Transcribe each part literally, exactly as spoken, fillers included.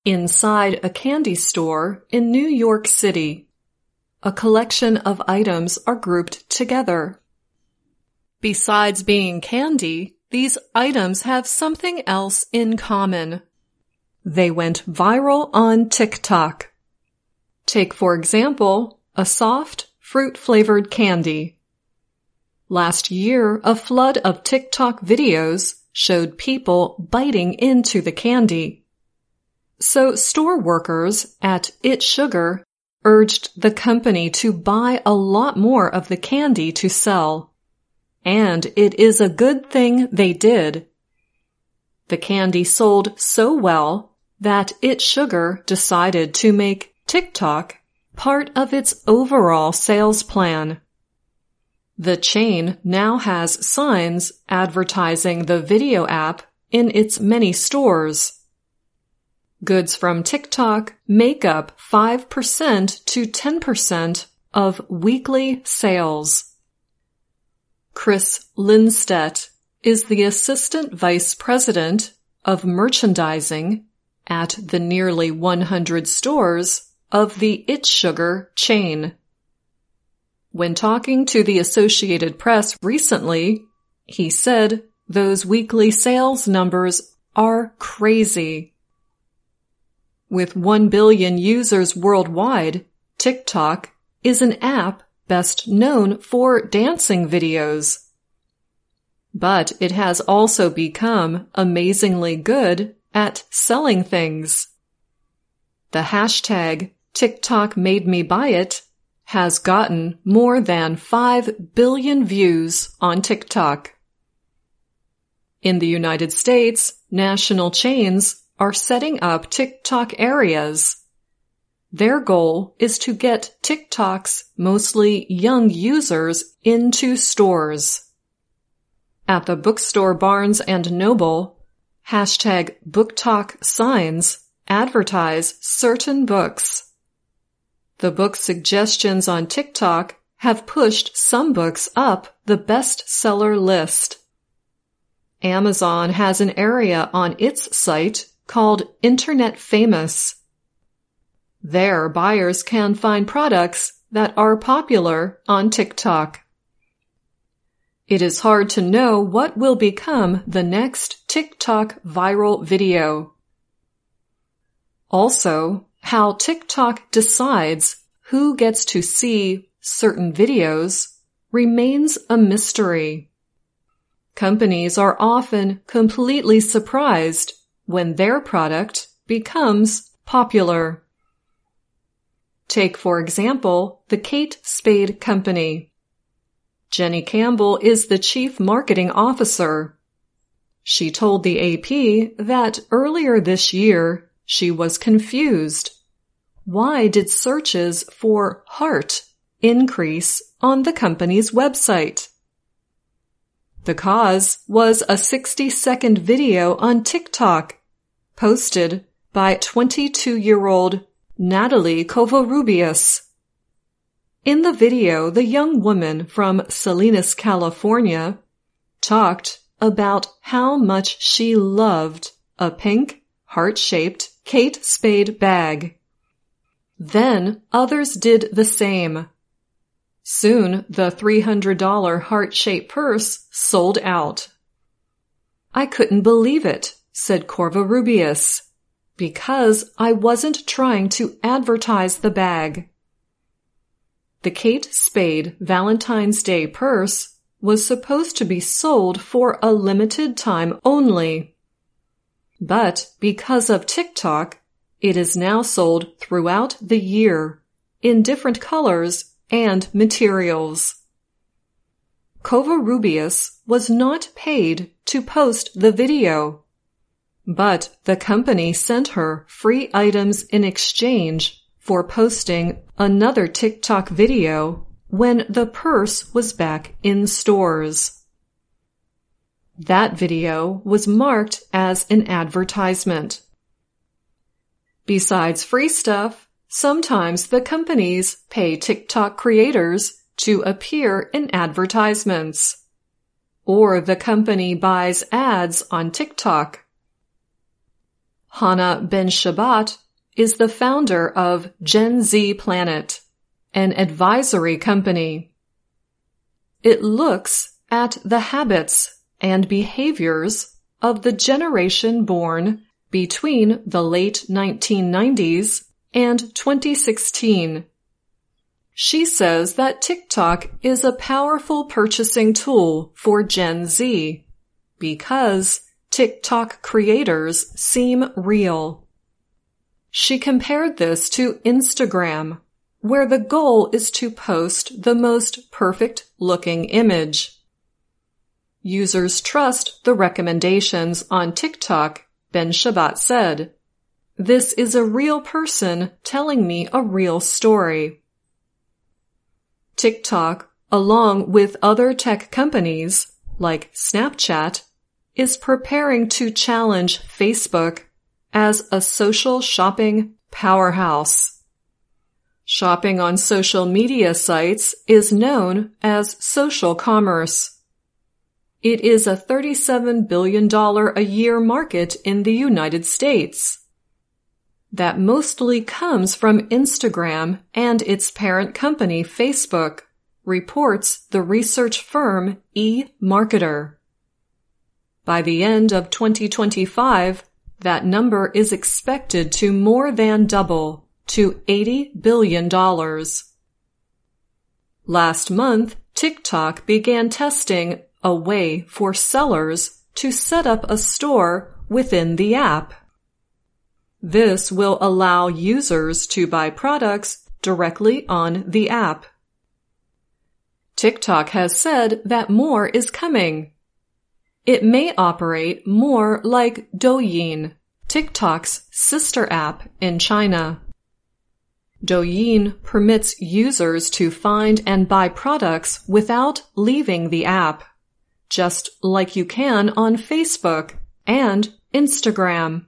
inside a candy store in New York City. A collection of items are grouped together. Besides being candy, these items have something else in common. They went viral on TikTok. Take, for example, a soft, fruit-flavored candy. Last year, a flood of TikTok videos showed people biting into the candy. So store workers at It Sugar urged the company to buy a lot more of the candy to sell. And it is a good thing they did. The candy sold so well that It Sugar decided to make TikTok part of its overall sales plan. The chain now has signs advertising the video app in its many stores. Goods from TikTok make up five percent to ten percent of weekly sales. Chris Lindstedt is the Assistant Vice President of Merchandising at the nearly one hundred stores of the It Sugar chain. When talking to the Associated Press recently, he said those weekly sales numbers are crazy. With one billion users worldwide, TikTok is an app best known for dancing videos. But it has also become amazingly good at selling things. The hashtag TikTok made me buy it has gotten more than five billion views on TikTok. In the United States, national chains are setting up TikTok areas. Their goal is to get TikTok's mostly young users into stores. At the bookstore Barnes and Noble, hashtag BookTok signs advertise certain books. The book suggestions on TikTok have pushed some books up the bestseller list. Amazon has an area on its site called Internet Famous. There, buyers can find products that are popular on TikTok. It is hard to know what will become the next TikTok viral video. Also, how TikTok decides who gets to see certain videos remains a mystery. Companies are often completely surprised when their product becomes popular. Take, for example, the Kate Spade Company. Jenny Campbell is the Chief Marketing Officer. She told the A P that earlier this year she was confused. Why did searches for heart increase on the company's website? The cause was a sixty-second video on TikTok posted by twenty-two-year-old Natalie Covarrubias. In the video, the young woman from Salinas, California, talked about how much she loved a pink, heart-shaped Kate Spade bag. Then others did the same. Soon, the three hundred dollars heart-shaped purse sold out. I couldn't believe it, said Covarrubias, because I wasn't trying to advertise the bag. The Kate Spade Valentine's Day purse was supposed to be sold for a limited time only. But because of TikTok, it is now sold throughout the year in different colors and materials. Covarrubias was not paid to post the video, but the company sent her free items in exchange for posting another TikTok video when the purse was back in stores. That video was marked as an advertisement. Besides free stuff, sometimes the companies pay TikTok creators to appear in advertisements, or the company buys ads on TikTok. Hannah Ben-Shabbat is the founder of Gen Z Planet, an advisory company. It looks at the habits and behaviors of the generation born between the late nineteen nineties and twenty sixteen. She says that TikTok is a powerful purchasing tool for Gen Z because TikTok creators seem real. She compared this to Instagram, where the goal is to post the most perfect-looking image. Users trust the recommendations on TikTok, Ben-Shabbat said. This is a real person telling me a real story. TikTok, along with other tech companies like Snapchat, is preparing to challenge Facebook as a social shopping powerhouse. Shopping on social media sites is known as social commerce. It is a thirty-seven billion dollars a year market in the United States. That mostly comes from Instagram and its parent company Facebook, reports the research firm eMarketer. By the end of twenty twenty-five, that number is expected to more than double to eighty billion dollars. Last month, TikTok began testing a way for sellers to set up a store within the app. This will allow users to buy products directly on the app. TikTok has said that more is coming. It may operate more like Douyin, TikTok's sister app in China. Douyin permits users to find and buy products without leaving the app, just like you can on Facebook and Instagram.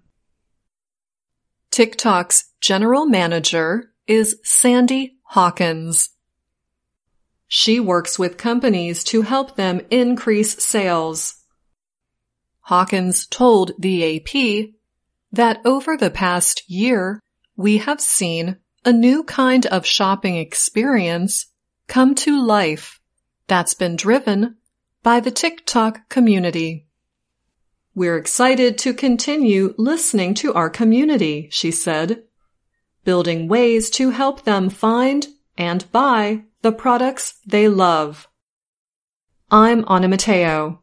TikTok's general manager is Sandy Hawkins. She works with companies to help them increase sales. Hawkins told the A P that over the past year, we have seen a new kind of shopping experience come to life that's been driven by the TikTok community. We're excited to continue listening to our community, she said, building ways to help them find and buy the products they love. I'm Ana Mateo.